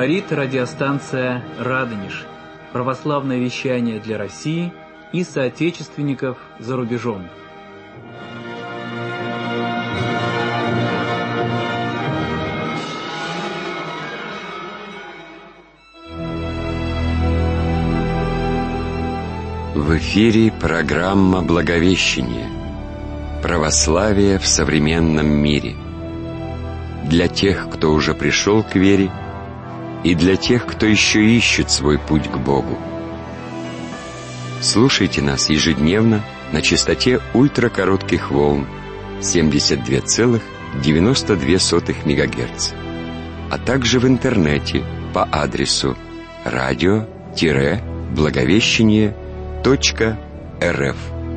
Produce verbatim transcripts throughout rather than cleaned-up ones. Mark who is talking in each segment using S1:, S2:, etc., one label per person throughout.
S1: Говорит радиостанция «Радонеж». Православное вещание для России и соотечественников за рубежом.
S2: В эфире программа «Благовещение. Православие в современном мире». Для тех, кто уже пришел к вере, и для тех, кто еще ищет свой путь к Богу. Слушайте нас ежедневно на частоте ультракоротких волн семьдесят два целых девяносто две сотых мегагерца, а также в интернете по адресу радио-благовещение точка рф.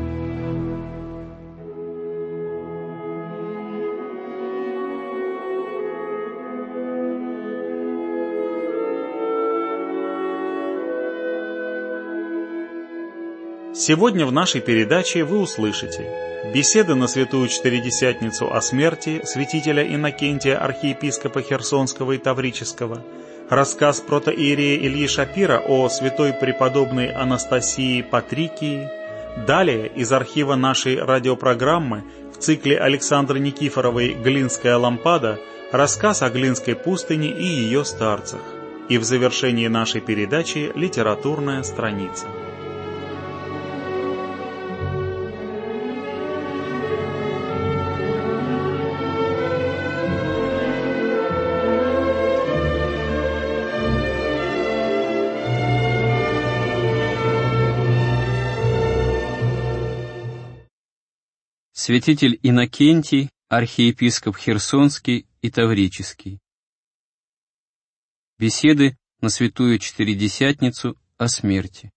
S3: Сегодня в нашей передаче вы услышите беседы на Святую Четыредесятницу о смерти святителя Иннокентия, архиепископа Херсонского и Таврического, рассказ протоиерея Ильи Шапира о святой преподобной Анастасии Патрикии. Далее из архива нашей радиопрограммы в цикле Александры Никифоровой «Глинская лампада» рассказ о Глинской пустыне и ее старцах. И в завершении нашей передачи литературная страница.
S4: Святитель Иннокентий, архиепископ Херсонский и Таврический. Беседы на Святую Четыредесятницу о смерти.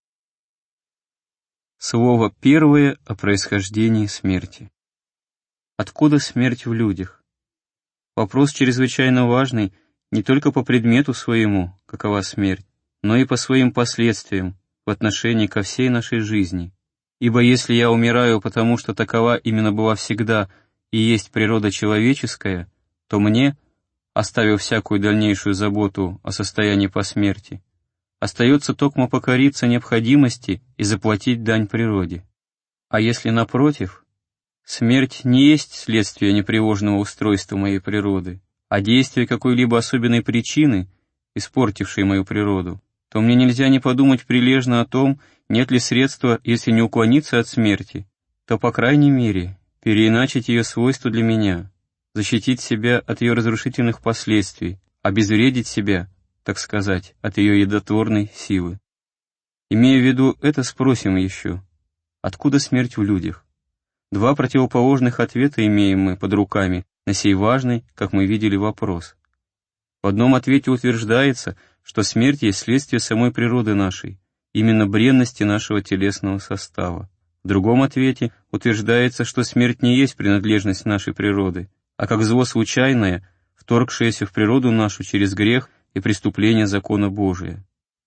S4: Слово первое о происхождении смерти. Откуда смерть в людях? Вопрос чрезвычайно важный не только по предмету своему, какова смерть, но и по своим последствиям в отношении ко всей нашей жизни. Ибо если я умираю, потому что такова именно была всегда и есть природа человеческая, то мне, оставив всякую дальнейшую заботу о состоянии по смерти, остается токмо покориться необходимости и заплатить дань природе. А если, напротив, смерть не есть следствие непреложного устройства моей природы, а действие какой-либо особенной причины, испортившей мою природу, то мне нельзя не подумать прилежно о том, нет ли средства, если не уклониться от смерти, то, по крайней мере, переиначить ее свойства для меня, защитить себя от ее разрушительных последствий, обезвредить себя, так сказать, от ее едотворной силы. Имея в виду это, спросим еще, откуда смерть в людях? Два противоположных ответа имеем мы под руками на сей важный, как мы видели, вопрос. В одном ответе утверждается, что смерть есть следствие самой природы нашей, именно бренности нашего телесного состава. В другом ответе утверждается, что смерть не есть принадлежность нашей природы, а как зло случайное, вторгшееся в природу нашу через грех и преступление закона Божия.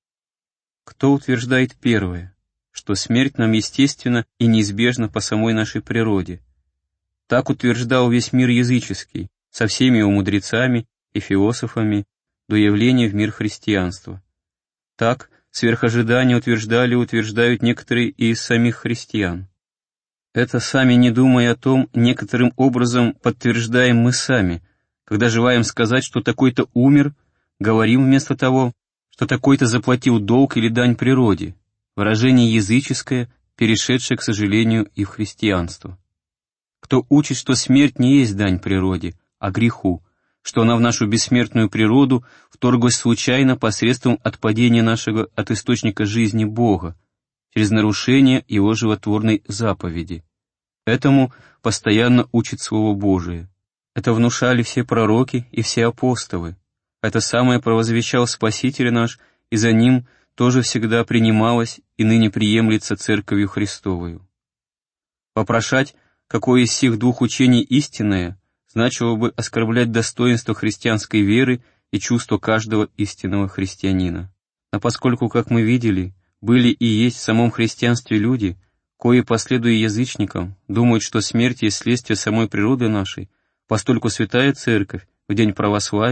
S4: Кто утверждает первое, что смерть нам естественна и неизбежна по самой нашей природе? Так утверждал весь мир языческий, со всеми его мудрецами и философами, до явления в мир христианства. Так, сверх ожидания утверждали и утверждают некоторые и из самих христиан. Это, сами не думая о том, некоторым образом подтверждаем мы сами, когда желаем сказать, что такой-то умер, говорим вместо того, что такой-то заплатил долг или дань природе, выражение языческое, перешедшее, к сожалению, и в христианство. Кто учит, что смерть не есть дань природе, а греху, что она в нашу бессмертную природу вторглась случайно посредством отпадения нашего от источника жизни Бога, через нарушение Его животворной заповеди. Этому постоянно учит Слово Божие. Это внушали все пророки и все апостолы. Это самое провозвещал Спаситель наш, и за Ним тоже всегда принималось и ныне приемлется Церковью Христовою. Попрошать, какое из сих двух учений истинное, значило бы оскорблять достоинство христианской веры и чувство каждого истинного христианина. Но поскольку, как мы видели, были и есть в самом христианстве люди, кои, последуя язычникам, думают, что смерть есть следствие самой природы нашей, постольку Святая Церковь в день православия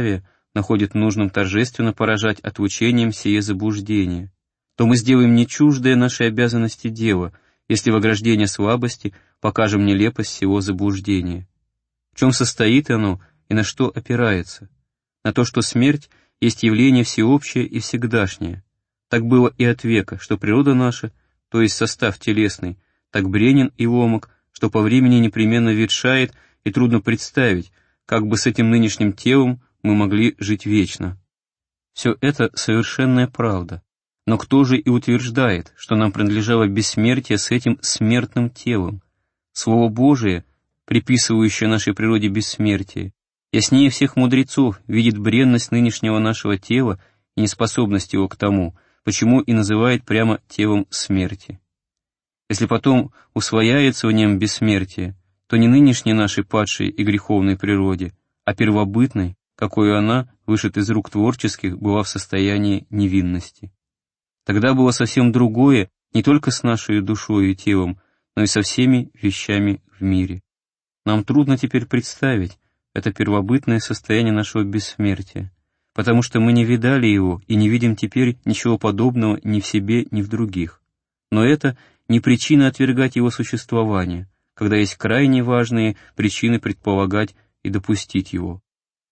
S4: находит нужным торжественно поражать отвучением сие заблуждение, то мы сделаем не чуждое нашей обязанности дело, если в ограждение слабости покажем нелепость сего заблуждения. В чем состоит оно и на что опирается? На то, что смерть есть явление всеобщее и всегдашнее. Так было и от века, что природа наша, то есть состав телесный, так бренен и ломок, что по времени непременно ветшает, и трудно представить, как бы с этим нынешним телом мы могли жить вечно. Все это совершенная правда. Но кто же и утверждает, что нам принадлежало бессмертие с этим смертным телом? Слово Божие, приписывающее нашей природе бессмертие, яснее всех мудрецов видит бренность нынешнего нашего тела и неспособность его к тому, почему и называет прямо телом смерти. Если потом усвояется в нем бессмертие, то не нынешней нашей падшей и греховной природе, а первобытной, какой она, вышед из рук творческих, была в состоянии невинности. Тогда было совсем другое не только с нашей душой и телом, но и со всеми вещами в мире. Нам трудно теперь представить это первобытное состояние нашего бессмертия, потому что мы не видали его и не видим теперь ничего подобного ни в себе, ни в других. Но это не причина отвергать его существование, когда есть крайне важные причины предполагать и допустить его.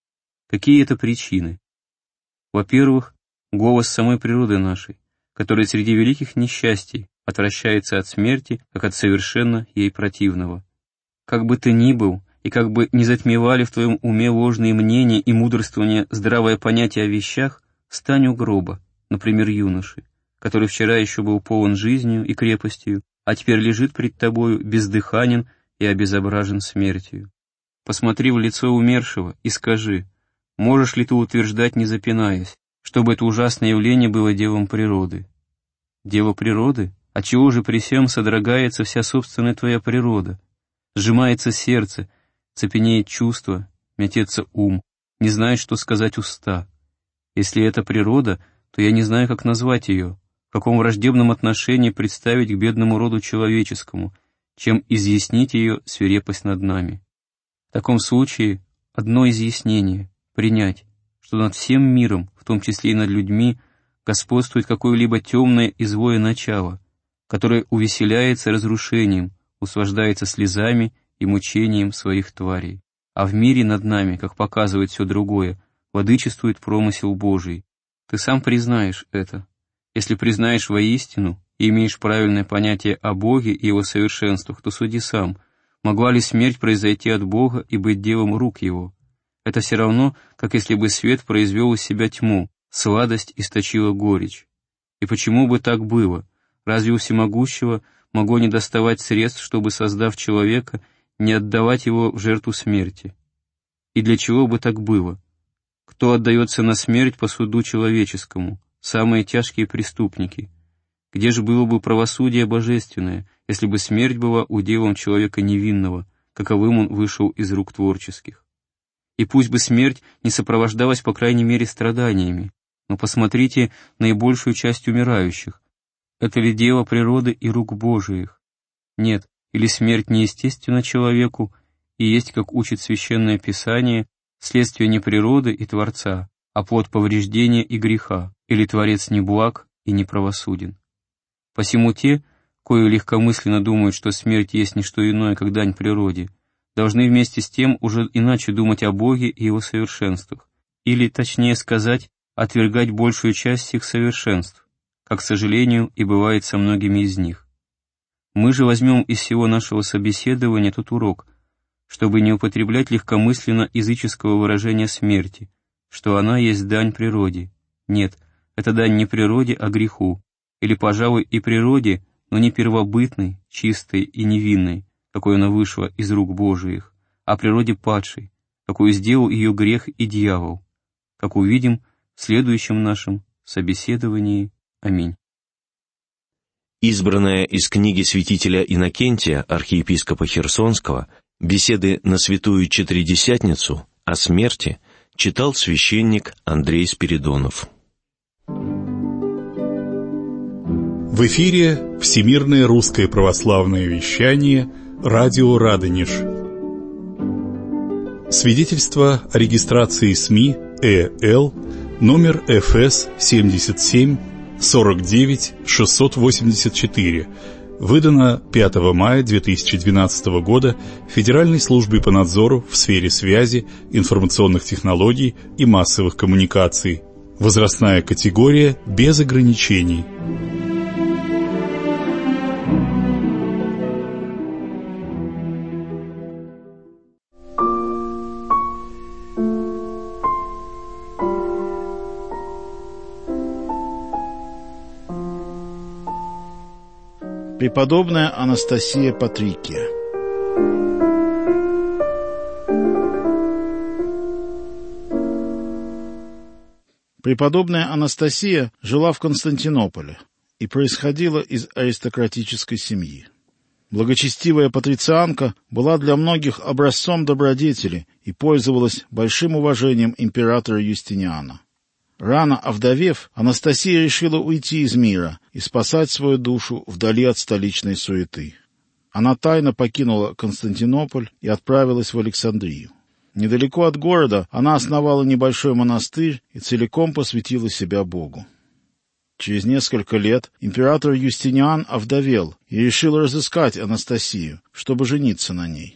S4: Какие это причины? Во-первых, голос самой природы нашей, который среди великих несчастий отвращается от смерти, как от совершенно ей противного. Как бы ты ни был, и как бы не затмевали в твоем уме ложные мнения и мудрствования здравое понятие о вещах, стань у гроба, например, юноши, который вчера еще был полон жизнью и крепостью, а теперь лежит пред тобою бездыханен и обезображен смертью. Посмотри в лицо умершего и скажи, можешь ли ты утверждать, не запинаясь, чтобы это ужасное явление было делом природы? Дело природы? Отчего же при всем содрогается вся собственная твоя природа? Сжимается сердце, цепенеет чувство, мятется ум, не знает, что сказать уста. Если это природа, то я не знаю, как назвать ее, в каком враждебном отношении представить к бедному роду человеческому, чем изъяснить ее свирепость над нами. В таком случае одно изъяснение — принять, что над всем миром, в том числе и над людьми, господствует какое-либо темное и злое начало, которое увеселяется разрушением, услаждается слезами и мучением своих тварей. А в мире над нами, как показывает все другое, владычествует промысел Божий. Ты сам признаешь это. Если признаешь воистину и имеешь правильное понятие о Боге и Его совершенствах, то суди сам, могла ли смерть произойти от Бога и быть делом рук Его. Это все равно, как если бы свет произвел из себя тьму, сладость источила горечь. И почему бы так было? Разве у Всемогущего могло не доставать средств, чтобы, создав человека, не отдавать его в жертву смерти? И для чего бы так было? Кто отдается на смерть по суду человеческому? Самые тяжкие преступники. Где же было бы правосудие божественное, если бы смерть была уделом человека невинного, каковым он вышел из рук творческих? И пусть бы смерть не сопровождалась по крайней мере страданиями, но посмотрите наибольшую часть умирающих. Это ли дело природы и рук Божиих? Нет, или смерть неестественна человеку и есть, как учит Священное Писание, следствие не природы и Творца, а плод повреждения и греха, или Творец не благ и не правосуден. Посему те, кои легкомысленно думают, что смерть есть не что иное, как дань природе, должны вместе с тем уже иначе думать о Боге и Его совершенствах, или, точнее сказать, отвергать большую часть их совершенств, как, к сожалению, и бывает со многими из них. Мы же возьмем из всего нашего собеседования тот урок, чтобы не употреблять легкомысленно языческого выражения смерти, что она есть дань природе. Нет, это дань не природе, а греху, или, пожалуй, и природе, но не первобытной, чистой и невинной, какой она вышла из рук Божиих, а природе падшей, какую сделал ее грех и дьявол, как увидим в следующем нашем собеседовании. Аминь.
S5: Избранная из книги святителя Иннокентия, архиепископа Херсонского, «Беседы на Святую Четыредесятницу» о смерти, читал священник Андрей Спиридонов.
S6: В эфире Всемирное русское православное вещание «Радио Радонеж». Свидетельство о регистрации СМИ Э Л, номер Эф Эс семьдесят семь сорок девять шестьсот восемьдесят четыре, выдано пятого мая две тысячи двенадцатого года Федеральной службой по надзору в сфере связи, информационных технологий и массовых коммуникаций. Возрастная категория без ограничений.
S7: Преподобная Анастасия Патрикия. Преподобная Анастасия жила в Константинополе и происходила из аристократической семьи. Благочестивая патрицианка была для многих образцом добродетели и пользовалась большим уважением императора Юстиниана. Рано овдовев, Анастасия решила уйти из мира и спасать свою душу вдали от столичной суеты. Она тайно покинула Константинополь и отправилась в Александрию. Недалеко от города она основала небольшой монастырь и целиком посвятила себя Богу. Через несколько лет император Юстиниан овдовел и решил разыскать Анастасию, чтобы жениться на ней.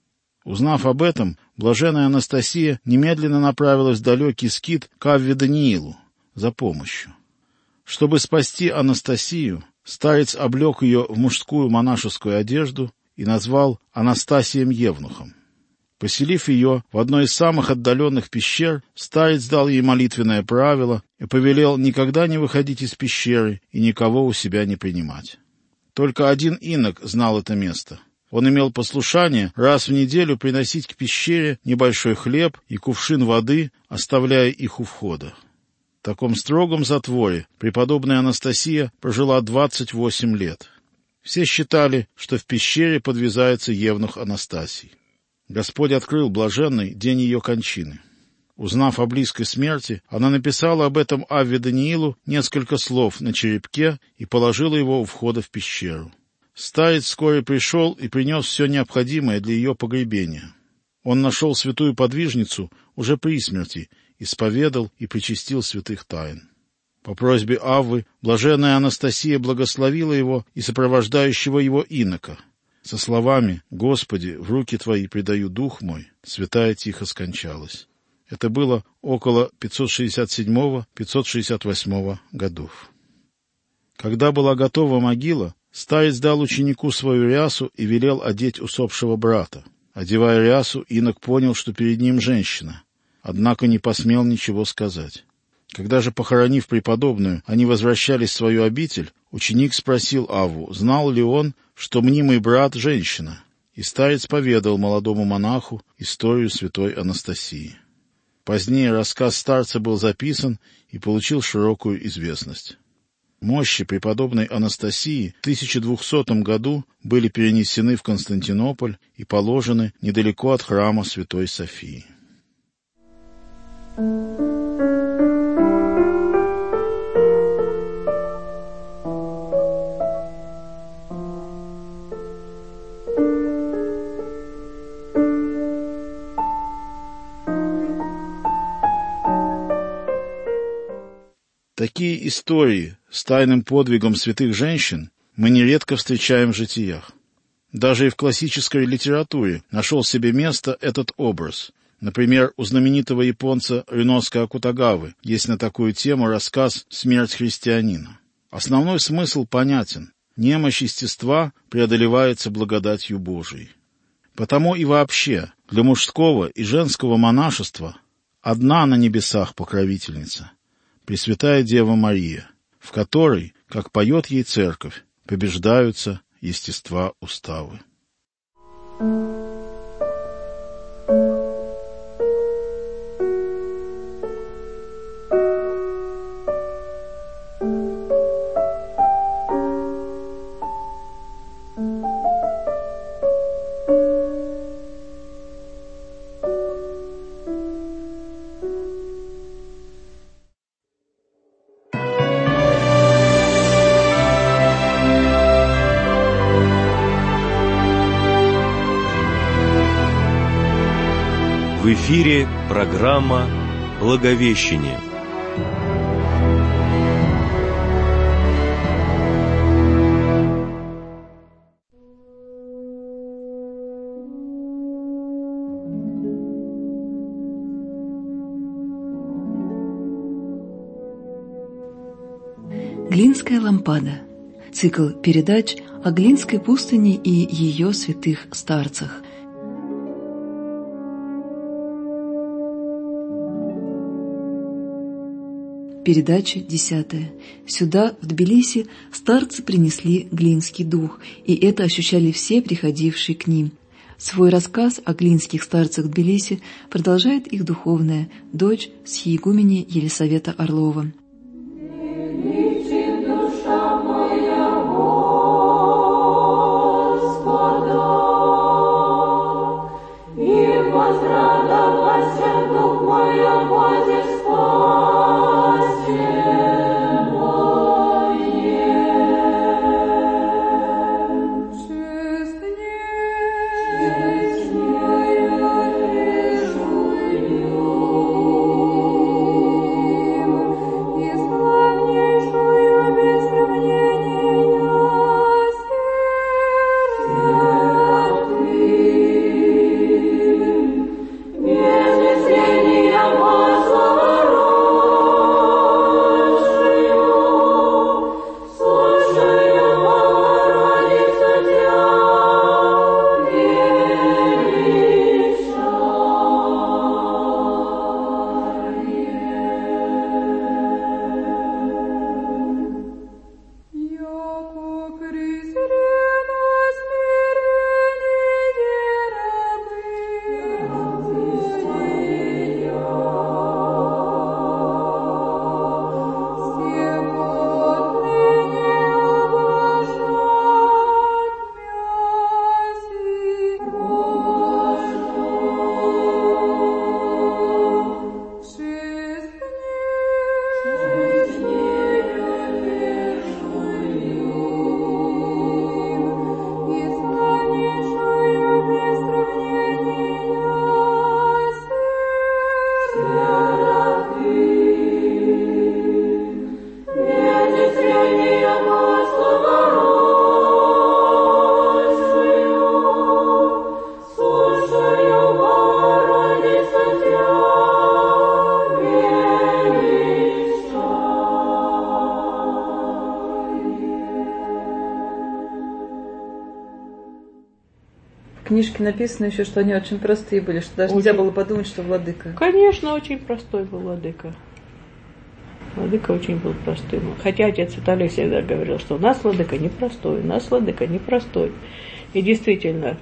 S7: Узнав об этом, блаженная Анастасия немедленно направилась в далекий скит к Авве Даниилу за помощью. Чтобы спасти Анастасию, старец облег ее в мужскую монашескую одежду и назвал Анастасием Евнухом. Поселив ее в одной из самых отдаленных пещер, старец дал ей молитвенное правило и повелел никогда не выходить из пещеры и никого у себя не принимать. Только один инок знал это место. Он имел послушание раз в неделю приносить к пещере небольшой хлеб и кувшин воды, оставляя их у входа. В таком строгом затворе преподобная Анастасия прожила двадцать восемь лет. Все считали, что в пещере подвязается евнух Анастасий. Господь открыл блаженной день ее кончины. Узнав о близкой смерти, она написала об этом Авве Даниилу несколько слов на черепке и положила его у входа в пещеру. Старец вскоре пришел и принес все необходимое для ее погребения. Он нашел святую подвижницу уже при смерти, исповедал и причастил святых тайн. По просьбе Аввы блаженная Анастасия благословила его и сопровождающего его инока. Со словами «Господи, в руки Твои предаю дух мой», святая тихо скончалась. Это было около пятьсот шестьдесят седьмого — пятьсот шестьдесят восьмого годов. Когда была готова могила, старец дал ученику свою рясу и велел одеть усопшего брата. Одевая рясу, инок понял, что перед ним женщина, однако не посмел ничего сказать. Когда же, похоронив преподобную, они возвращались в свою обитель, ученик спросил Авву, знал ли он, что мнимый брат — женщина, и старец поведал молодому монаху историю святой Анастасии. Позднее рассказ старца был записан и получил широкую известность. Мощи преподобной Анастасии в тысяча двухсотом году были перенесены в Константинополь и положены недалеко от храма Святой Софии. Такие истории с тайным подвигом святых женщин мы нередко встречаем в житиях. Даже и в классической литературе нашел себе место этот образ. Например, у знаменитого японца Рюноsuke Акутагавы есть на такую тему рассказ «Смерть христианина». Основной смысл понятен. Немощь естества преодолевается благодатью Божией. Потому и вообще для мужского и женского монашества одна на небесах покровительница — Пресвятая Дева Мария, в которой, как поет ей церковь, побеждаются естества уставы.
S5: В эфире программа Благовещение.
S8: Глинская лампада. Цикл передач о Глинской пустыне и ее святых старцах. Передача десятая. Сюда, в Тбилиси, старцы принесли глинский дух, и это ощущали все приходившие к ним. Свой рассказ о глинских старцах Тбилиси продолжает их духовная дочь схиегумени Елисавета Орлова.
S9: В книжке написано еще, что они очень простые были, что даже очень... нельзя было подумать, что владыка.
S10: Конечно, очень простой был владыка. Владыка очень был простым. Хотя отец Виталий всегда говорил, что у нас владыка непростой, у нас владыка непростой. И действительно,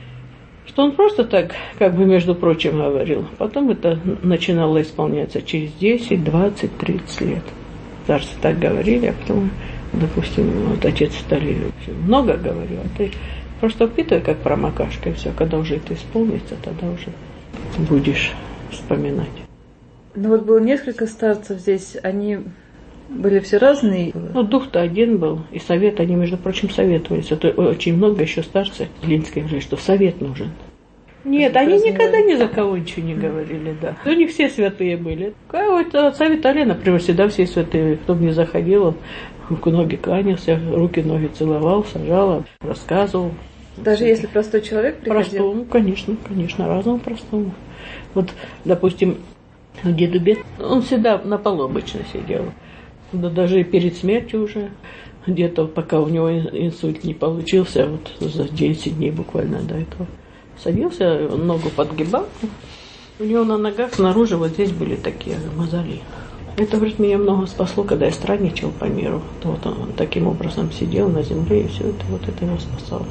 S10: что он просто так, как бы, между прочим, говорил. Потом это начинало исполняться через десять, двадцать, тридцать лет. Старцы так говорили, а потом, допустим, вот отец Виталий много говорил, а ты просто впитывай, как промокашка, и все. Когда уже это исполнится, тогда уже будешь вспоминать.
S9: Ну вот было несколько старцев здесь, они были все разные.
S10: Ну, дух-то один был, и совет, они, между прочим, советовались. Это очень много еще старцев глинских говорили, что совет нужен. Нет, они никогда ни за кого ничего не говорили, да. У них все святые были. Вот отца Виталия, например, всегда все святые. Кто бы ни заходил, он к ноги кланялся, руки, ноги целовал, сажал, рассказывал.
S9: Даже если простой человек приходил?
S10: Простому, конечно, конечно, разному простому. Вот, допустим, деду Бед, он всегда на полу обычно сидел. Да даже перед смертью уже, где-то пока у него инсульт не получился, вот за десять дней буквально до этого. Садился, ногу подгибал. У него на ногах снаружи вот здесь были такие мозоли. Это, говорит, меня много спасло, когда я странничал по миру. Вот он таким образом сидел на земле, и все это, вот это его спасало.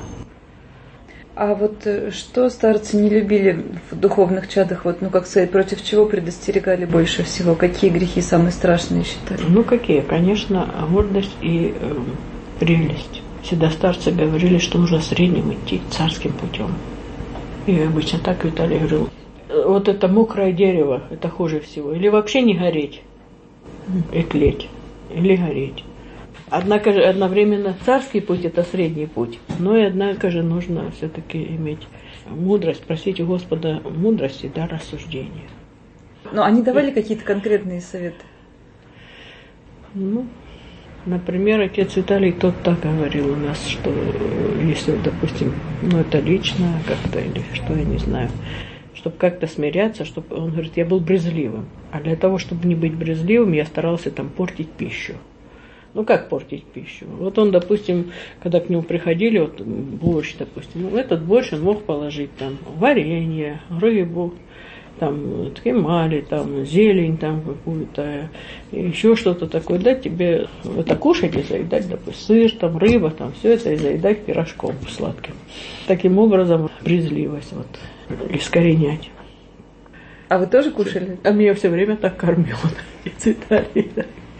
S9: А вот что старцы не любили в духовных чадах, вот, ну, как сказать, против чего предостерегали больше всего? Какие грехи самые страшные считали?
S10: Ну, какие? Конечно, гордость и э, прелесть. Всегда старцы говорили, что нужно средним идти, царским путем. И обычно так Виталий говорил. Вот это мокрое дерево, это хуже всего. Или вообще не гореть, и тлеть, или гореть. Однако же одновременно царский путь – это средний путь. Но и однако же нужно все-таки иметь мудрость, просить у Господа мудрости, да, рассуждения.
S9: Но они давали какие-то конкретные советы?
S10: Ну, например, отец Виталий тот так говорил у нас, что если, допустим, ну это лично как-то или что, я не знаю, чтобы как-то смиряться, чтобы он говорит, я был брезгливым. А для того, чтобы не быть брезгливым, я старался там портить пищу. Ну, как портить пищу? Вот он, допустим, когда к нему приходили, вот борщ, допустим, ну, этот борщ он мог положить там варенье, рыбу, там ткемали, там зелень там какую-то, еще что-то такое, дать тебе это кушать и заедать, допустим, сыр, там рыба, там все это и заедать пирожком сладким. Таким образом, брезгливость вот искоренять.
S9: А вы тоже кушали?
S10: А меня все время так кормил отец Виталий.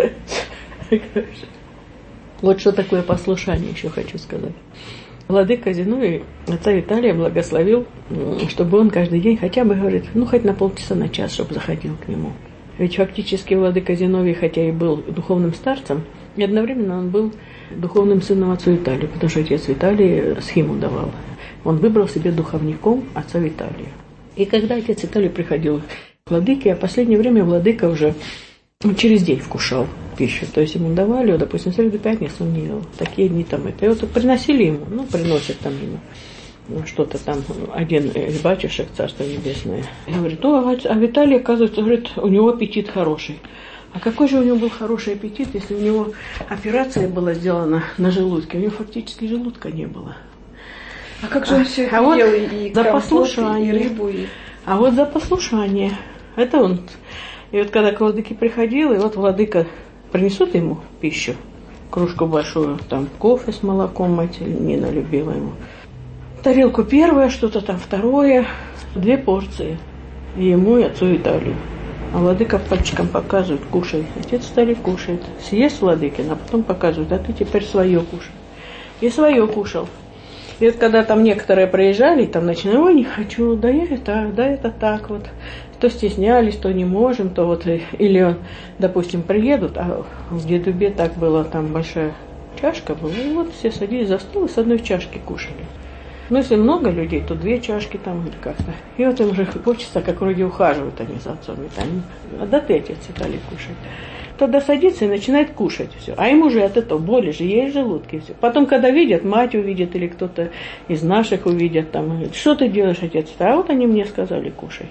S10: Вот что такое послушание, еще хочу сказать. Владыка Зиновий отца Виталия благословил, чтобы он каждый день хотя бы, говорит, ну хоть на полчаса, на час, чтобы заходил к нему. Ведь фактически владыка Зиновий, хотя и был духовным старцем, и одновременно он был духовным сыном отцу Виталию, потому что отец Виталий схему давал. Он выбрал себе духовником отца Виталия. И когда отец Виталий приходил к владыке, а в последнее время владыка уже через день вкушал пищу. То есть ему давали, допустим, в среду, пятницу он не ел. Такие дни там это. И вот приносили ему, ну, приносят там ему ну, что-то там, один из батюшек, Царство Небесное. И говорит, ну, а Виталий, оказывается, говорит, у него аппетит хороший. А какой же у него был хороший аппетит, если у него операция была сделана на желудке? У него фактически желудка не было.
S9: А как же он все это
S10: а вот
S9: ел? И
S10: за
S9: компот,
S10: послушание,
S9: и рыбу, и...
S10: А вот за послушание. Это он... И вот когда к владыке приходил, и вот владыка принесут ему пищу, кружку большую, там кофе с молоком, мать Нина любила ему. Тарелку первое, что-то там второе, две порции. И ему, и отцу Виталию. А владыка пальчиком показывает, кушай. Отец Виталий кушает. Съест владыкин, а потом показывает, а ты теперь свое кушай. И свое кушал. И вот когда там некоторые проезжали, там начинали, ой, не хочу, да я это, да это так вот. То стеснялись, то не можем, то вот, или, допустим, приедут, а в Дедубе так было, там большая чашка была, и вот все садились за стол и с одной чашки кушали. Ну, если много людей, то две чашки там или как-то. И вот им уже хочется, как вроде ухаживают они за отцом Виталием. А да ты, отец Виталий, кушай. Тогда садится и начинает кушать все. А ему же от этого боли же есть в желудке все. Потом, когда видят, мать увидит или кто-то из наших увидят, там, говорит, что ты делаешь, отец? А вот они мне сказали, кушай.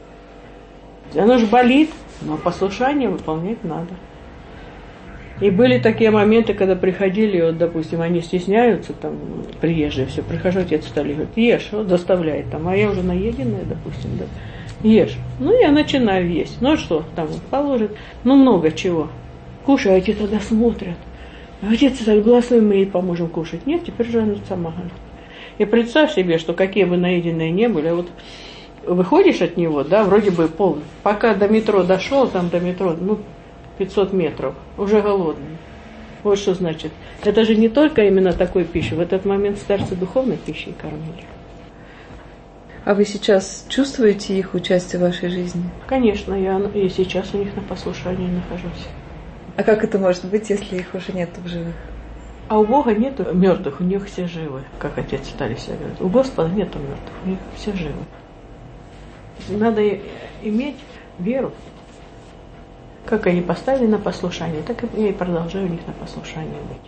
S10: Оно же болит, но послушание выполнять надо. И были такие моменты, когда приходили, вот, допустим, они стесняются, там, приезжие, все, прихожу, отец Виталий говорит, ешь, вот заставляет, там, а я уже наеденная, допустим, да, ешь. Ну, я начинаю есть. Ну, что, там, положит, ну, много чего. Кушай, а эти тогда смотрят. Отец Виталий, благослови, мы ей поможем кушать. Нет, теперь же она сама говорит. И представь себе, что какие бы наеденные не были, вот, выходишь от него, да, вроде бы полный. Пока до метро дошел, там до метро, ну, пятьсот метров, уже голодный. Вот что значит. Это же не только именно такой пищей. В этот момент старцы духовной пищей кормили.
S9: А вы сейчас чувствуете их участие в вашей жизни?
S10: Конечно, я и сейчас у них на послушании нахожусь.
S9: А как это может быть, если их уже нет в живых?
S10: А у Бога нету мертвых, у них все живы, как отец Виталий всегда говорит. У Господа нету мертвых, у них все живы. Надо иметь веру. Как они поставили на послушание, так и я и продолжаю у них на послушание быть.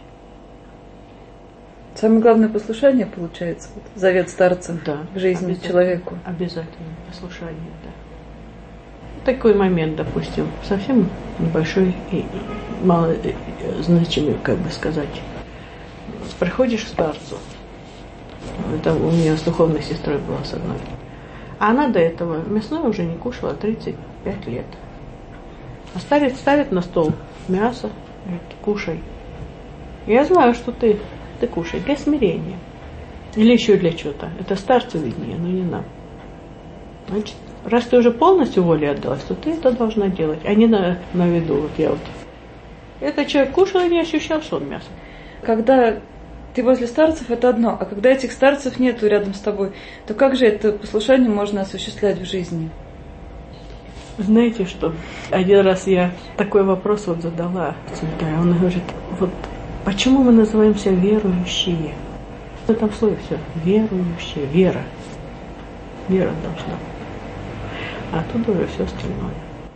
S9: Самое главное послушание получается, вот, завет старца
S10: да,
S9: в жизни человеку.
S10: Обязательно послушание, да. Такой момент, допустим, совсем небольшой и мало значимый, как бы сказать. Приходишь к старцу. Это у меня с духовной сестрой была с одной. А она до этого мясное уже не кушала тридцать пять лет. А старец ставит на стол мясо, говорит, кушай. Я знаю, что ты, ты кушай для смирения. Или еще для чего-то. Это старцу виднее, но не нам. Значит, раз ты уже полностью воле отдалась, то ты это должна делать, а не на, на виду. Вот я вот. Этот человек кушал и не ощущал, что он мясо.
S9: Когда ты возле старцев, это одно, а когда этих старцев нету рядом с тобой, то как же это послушание можно осуществлять в жизни?
S10: Знаете что? Один раз я такой вопрос вот задала Цветаю. Он говорит, вот почему мы называемся верующие? В этом слове все. Верующие. Вера. Вера должна быть. А оттуда уже все остальное.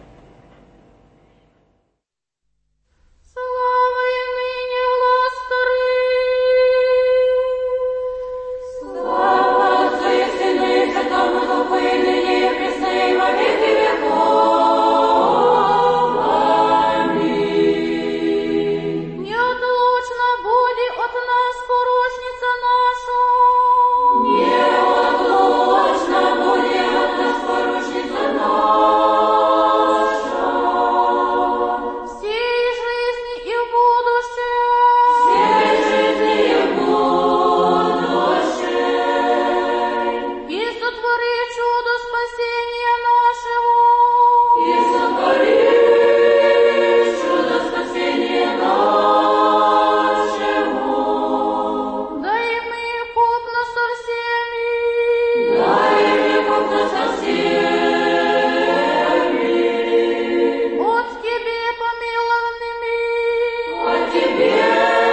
S11: от нас порочница наша.
S12: Неотлучно будет от нас порочница наша.
S11: Всей жизни и в будущем.
S12: Всей жизни и в будущем.
S11: И сотвори чудо спасения нашего.
S12: И сотвори чудо спасения нашего.
S11: Дай мне купно со всеми.
S12: Дай мне купно со всеми.
S11: От Тебе помилованными.
S12: От Тебе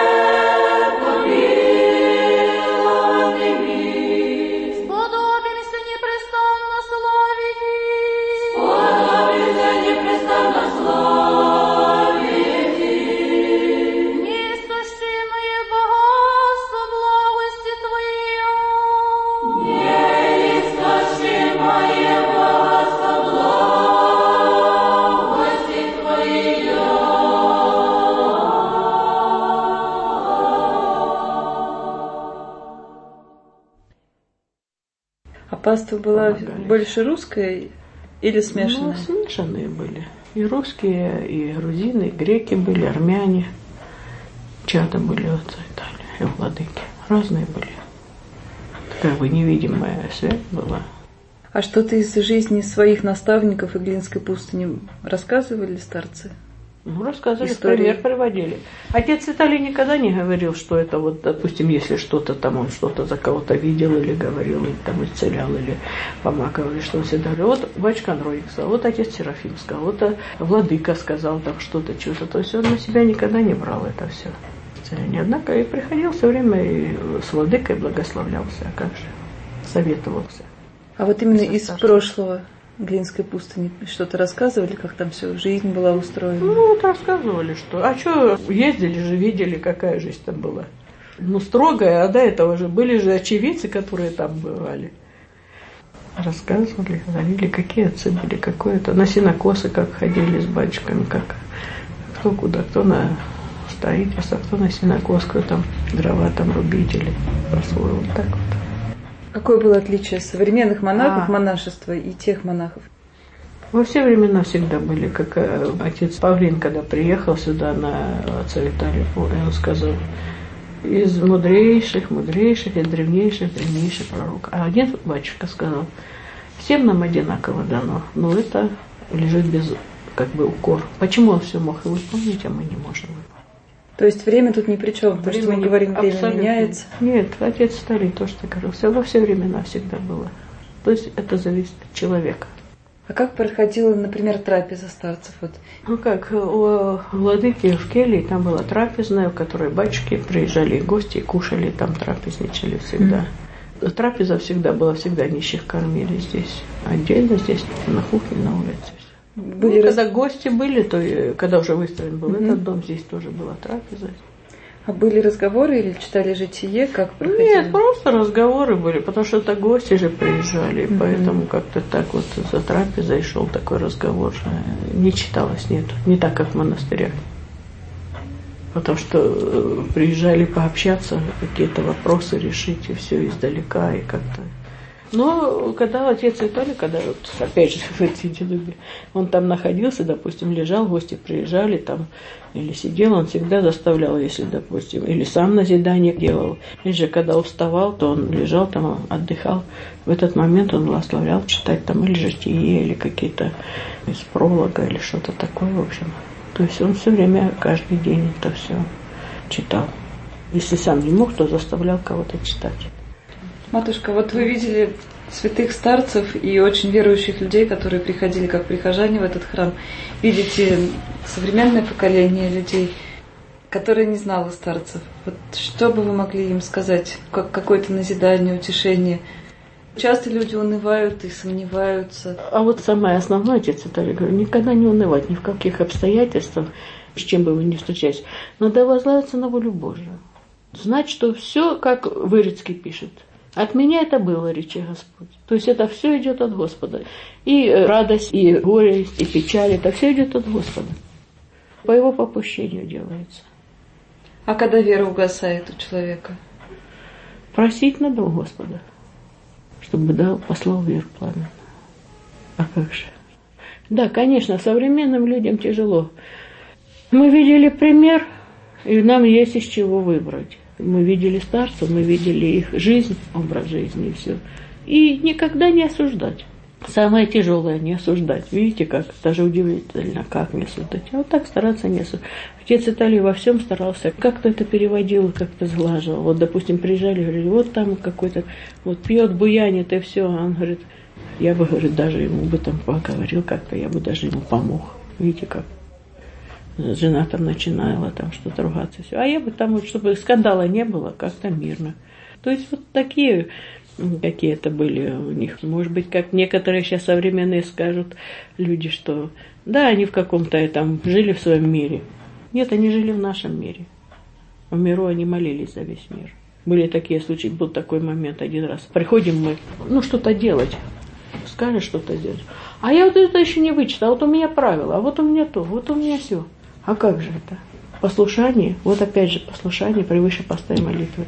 S12: помилованными.
S11: Сподобимся непрестанно славить.
S12: Сподобимся непрестанно славить.
S11: Неистощимое богатство благости Твоей.
S12: Неистощимое богатство благости Твоей.
S9: А паства была больше русская или смешанная?
S10: Ну, смешанные были. И русские, и грузины, и греки были, армяне. Чада были вот Италии, и владыки. Разные были. Такая бы невидимая связь была.
S9: А что-то из жизни своих наставников и Глинской пустыни рассказывали старцы?
S10: Ну, рассказывали,
S9: Истории.
S10: пример приводили. Отец Виталий никогда не говорил, что это вот, допустим, если что-то там, он что-то за кого-то видел или говорил, или там исцелял, или помогал, или что он всегда говорил. Вот батюшка Андроник сказал, вот отец Серафим сказал, вот владыка сказал там что-то, что-то. То есть он на себя никогда не брал это все. Однако и приходил все время и с владыкой благословлялся, а как же, советовался.
S9: А вот именно из прошлого Глинской пустыни что-то рассказывали, как там все, жизнь была устроена?
S10: Ну, вот рассказывали, что. А что, ездили же, видели, какая жизнь там была. Ну, строгая, а до этого же были же очевидцы, которые там бывали. Рассказывали, говорили, какие отцы были, какое-то. На сенокосы как ходили с батюшками, как кто куда, кто на строительство, кто на сенокос, кто там дрова там рубить или посуду, вот так вот.
S9: Какое было отличие современных монахов,
S10: А.
S9: монашества и тех монахов?
S10: Во все времена всегда были, как э, отец Павлин, когда приехал сюда на отца Виталия, он сказал, из мудрейших, мудрейших, из древнейших, древнейших пророк. А один батюшка сказал, всем нам одинаково дано, но это лежит без, как бы, укор. Почему он все мог выполнить, а мы не можем выполнить?
S9: То есть время тут ни при чем, потому что мы говорим, время
S10: абсолютно
S9: меняется.
S10: Нет, отец Сталин тоже так говорил, все во все времена всегда было. То есть это зависит от человека.
S9: А как проходила, например, трапеза старцев? Вот.
S10: Ну как, у владыки в келье там была трапезная, в которой батюшки приезжали гости, кушали, там трапезничали всегда. Mm-hmm. Трапеза всегда была, всегда нищих кормили здесь. Отдельно здесь, на кухне, на улице. Были ну, раз... Когда гости были, то когда уже выстроен был mm-hmm. этот дом, здесь тоже была трапеза.
S9: А были разговоры или читали житие, как проходило?
S10: Нет, просто разговоры были, потому что это гости же приезжали, mm-hmm. поэтому как-то так вот за трапезой шел такой разговор. Не читалось, нет, не так, как в монастырях. Потому что приезжали пообщаться, какие-то вопросы решить, и все издалека, и как-то... Но когда отец Виталий, когда вот, опять же в Эти-Делюбе, он там находился, допустим, лежал, гости приезжали там, или сидел, он всегда заставлял, если, допустим, или сам назидание делал, или же когда уставал, то он лежал там, отдыхал, в этот момент он благословлял читать там или житие, или какие-то из пролога, или что-то такое, в общем. То есть он все время, каждый день это все читал. Если сам не мог, то заставлял кого-то читать.
S9: Матушка, вот вы видели святых старцев и очень верующих людей, которые приходили как прихожане в этот храм. Видите современное поколение людей, которое не знало старцев. Вот что бы вы могли им сказать, как какое-то назидание, утешение? Часто люди унывают и сомневаются.
S10: А вот самое основное, отец Виталий говорит, никогда не унывать, ни в каких обстоятельствах, с чем бы вы ни встречались. Надо возлагаться на волю Божию. Знать, что все, как Вырицкий пишет, от меня это было, речи Господь. То есть это все идет от Господа. И радость, и горе, и печаль, это все идет от Господа. По Его попущению делается.
S9: А когда вера угасает у человека?
S10: Просить надо у Господа, чтобы дал, послал веру пламенную. А как же? Да, конечно, современным людям тяжело. Мы видели пример, и нам есть из чего выбрать. Мы видели старцев, мы видели их жизнь, образ жизни и все. И никогда не осуждать. Самое тяжелое — не осуждать. Видите, как даже удивительно, как не осуждать. А вот так стараться не осуждать. Отец Италий во всем старался, как-то это переводил, как-то сглаживал. Вот, допустим, приезжали, говорили, вот там какой-то, вот пьет, буянит и все. Он говорит, я бы, говорит, даже ему бы там поговорил как-то, я бы даже ему помог. Видите, как жена там начинала там что-то ругаться. Все. А я бы там, вот, чтобы скандала не было, как-то мирно. То есть вот такие какие-то были у них. Может быть, как некоторые сейчас современные скажут люди, что да, они в каком-то там жили в своем мире. Нет, они жили в нашем мире. В миру они молились за весь мир. Были такие случаи, был такой момент один раз. Приходим мы, ну, что-то делать. Скажешь что-то делать. А я вот это еще не вычитала. Вот у меня правила, а вот у меня то, вот у меня все. А как же это? Послушание, вот опять же, послушание превыше поста и молитвы.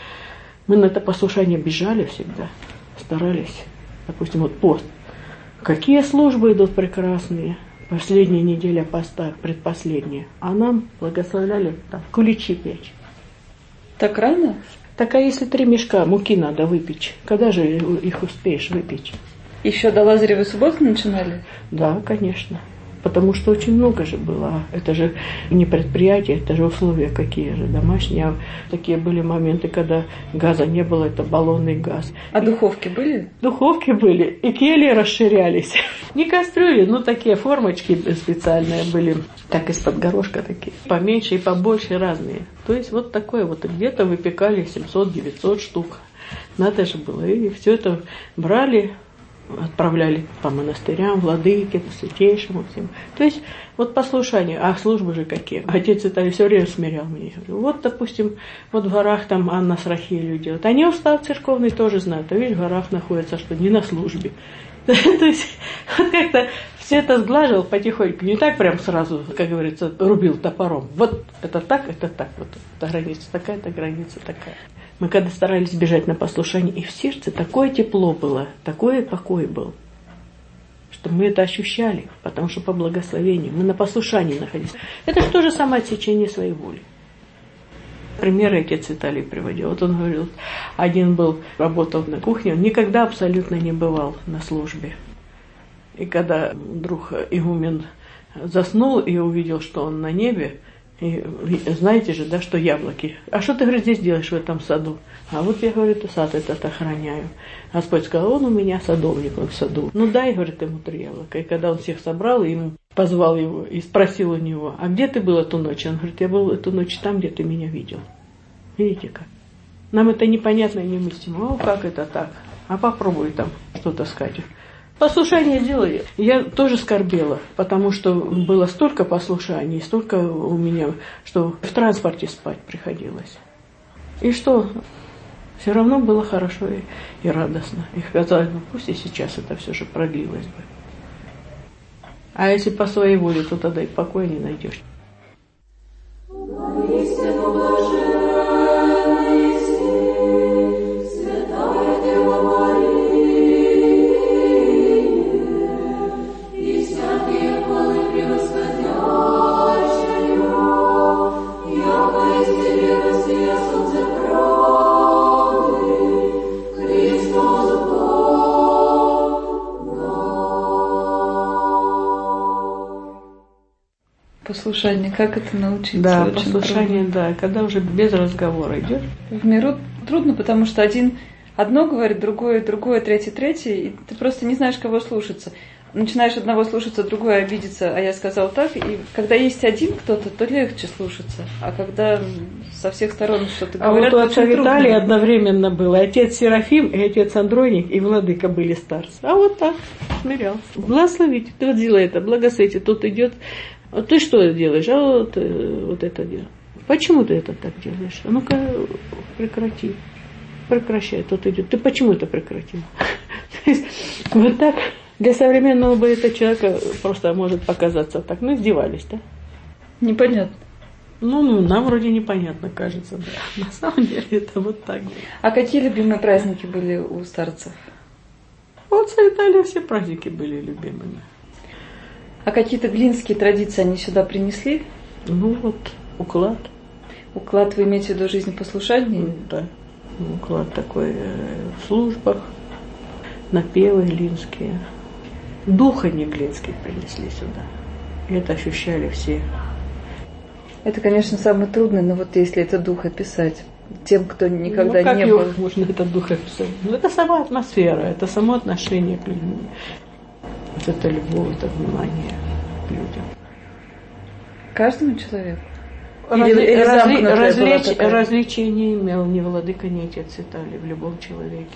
S10: Мы на это послушание бежали всегда, старались. Допустим, вот пост. Какие службы идут прекрасные. Последняя неделя поста, предпоследняя. А нам благословляли там куличи печь.
S9: Так рано?
S10: Так а если три мешка муки надо выпечь, когда же их успеешь выпечь?
S9: Еще до Лазаревой субботы начинали?
S10: Да, конечно. Потому что очень много же было. Это же не предприятие, это же условия какие же, домашние. Такие были моменты, когда газа не было, это баллонный газ.
S9: А духовки были?
S10: Духовки были, и кельи расширялись. Не кастрюли, но такие формочки специальные были, как из-под горошка такие. Поменьше и побольше разные. То есть вот такое вот, где-то выпекали семьсот-девятьсот штук. Надо же было. И все это брали, отправляли по монастырям, владыке, по святейшему всем. То есть вот послушание, а службы же какие. Отец Италий все время смирял меня. Вот, допустим, вот в горах там Анна с Рахилью делают. Они устав церковный тоже знают. А видишь, в горах находятся, что не на службе. То есть вот как-то все это сглаживал потихоньку. Не так прям сразу, как говорится, рубил топором. Вот это так, это так. Вот эта граница такая, эта граница такая. Мы когда старались бежать на послушание, и в сердце такое тепло было, такой покой был, что мы это ощущали, потому что по благословению мы на послушании находились. Это же то же самое отсечение своей воли. Примеры отец Италий приводил. Вот он говорил, один был, работал на кухне, он никогда абсолютно не бывал на службе. И когда вдруг игумен заснул и увидел, что он на небе, и знаете же, да, что яблоки. А что ты, говорит, здесь делаешь в этом саду? А вот я, говорит, сад этот охраняю. Господь сказал, он у меня садовник, он в саду. Ну дай, говорит, ему три яблока. И когда он всех собрал, ему позвал его и спросил у него, а где ты был эту ночь? Он говорит, я был эту ночь там, где ты меня видел. Видите как? Нам это непонятно и немыслимо. О, как это так? А попробуй там что-то сказать. Послушание делали. Я тоже скорбела, потому что было столько послушаний, столько у меня, что в транспорте спать приходилось. И что? Все равно было хорошо и, и радостно. И казалось, ну пусть и сейчас это все же продлилось бы. А если по своей воле, то тогда и покоя не найдешь.
S9: Послушание, как это научиться?
S10: Да,
S9: очень
S10: послушание,
S9: трудно.
S10: да, когда уже без разговора идешь.
S9: В миру трудно, потому что один одно говорит, другое, другое, третье, третье, и ты просто не знаешь, кого слушаться. Начинаешь одного слушаться, другое обидеться, а я сказал так, и когда есть один кто-то, то легче слушаться, а когда со всех сторон что-то
S10: а
S9: говорят,
S10: вот у отца Виталия
S9: трудно.
S10: одновременно было отец Серафим и отец Андроник, и владыка были старцы. А вот так смирялся. Благословите, ты вот делай это, благословите, тут идет. А ты что делаешь? А вот, вот это дело. Почему ты это так делаешь? А ну-ка прекрати. Прекращай, тут идет. Ты почему это прекратил? Вот так. Для современного бы это человека просто может показаться так. Ну, издевались, да?
S9: Непонятно.
S10: Ну, ну, нам вроде непонятно, кажется, да. На самом деле это вот так.
S9: А какие любимые праздники были у старцев?
S10: Вот в Италии все праздники были любимыми.
S9: А какие-то глинские традиции они сюда принесли?
S10: Ну вот, уклад.
S9: Уклад вы имеете в виду жизнепослушание?
S10: Да. Уклад такой в службах, напевы глинские. Дух они глинские принесли сюда. И это ощущали все.
S9: Это, конечно, самое трудное, но вот если это дух описать тем, кто никогда
S10: ну, как
S9: не
S10: его
S9: был.
S10: Можно этот дух описать? Ну, это сама атмосфера, это само отношение к людям. Вот это любовь, это внимание к людям.
S9: Каждому человеку?
S10: Разли,
S9: или, или
S10: разли, различ,
S9: такая?
S10: Различия не имел ни владыка, ни отец Виталий в любом человеке.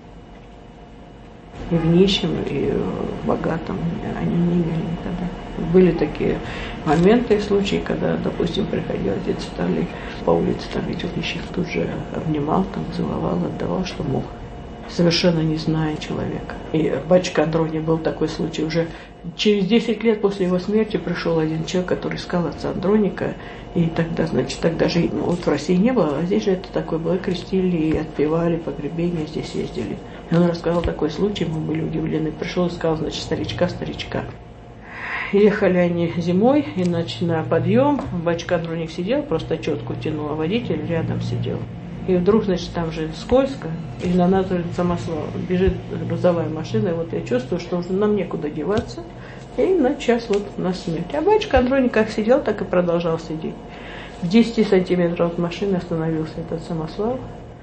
S10: И в нищем, и в богатом они не имели никогда. Были такие моменты и случаи, когда, допустим, приходил отец Виталий по улице, там видел нищих, тут же обнимал, там целовал, отдавал, что мог, совершенно не зная человека. И батюшка Андроний был такой случай. Уже через десять лет после его смерти пришел один человек, который искал отца Андроника. И тогда, значит, тогда же ну, вот в России не было, а здесь же это такое было, крестили, и отпевали, погребения здесь ездили. И он рассказал такой случай, мы были удивлены. Пришел и сказал, значит, старичка, старичка. Ехали они зимой, и, значит, на подъем батюшка Андроник сидел, просто четку тянул, а водитель рядом сидел. И вдруг, значит, там же скользко, и на нас самосвал. Бежит грузовая машина, и вот я чувствую, что уже нам некуда деваться. И на час вот на смерть. А батюшка Андроник как сидел, так и продолжал сидеть. В десяти сантиметрах от машины остановился этот самосвал.